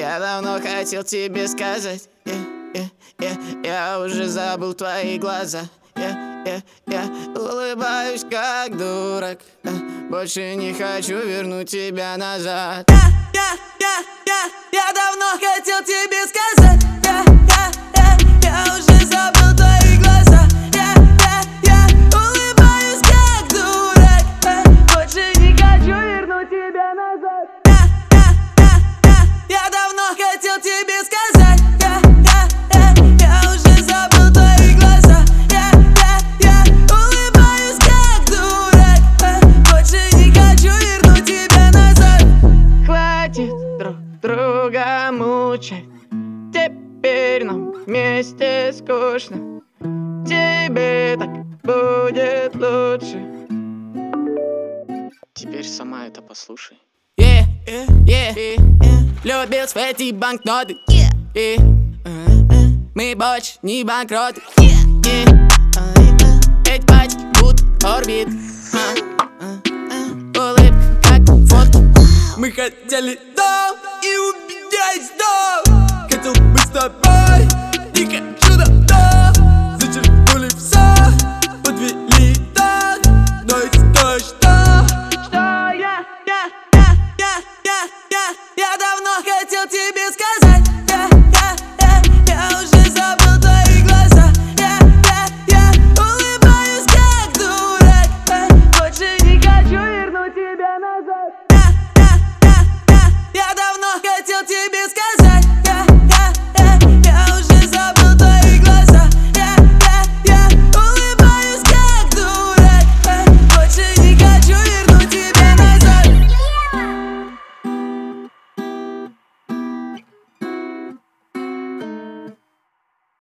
Я давно хотел тебе сказать, я уже забыл твои глаза. Я улыбаюсь как дурак, больше не хочу вернуть тебя назад. Я давно хотел тебе сказать, я уже забыл твои глаза. Я улыбаюсь как дурак, больше не хочу вернуть тебя назад. Я давно хотел тебе сказать, я уже забыл твои глаза. Я улыбаюсь как дурак, больше не хочу вернуть тебя назад. Хватит друг друга мучать, теперь нам вместе скучно. Тебе так будет лучше. Теперь сама это послушай. Любил эти банкноты, мы больше не банкроты. Эти пачки будут орбит, улыбка как фото. Мы хотели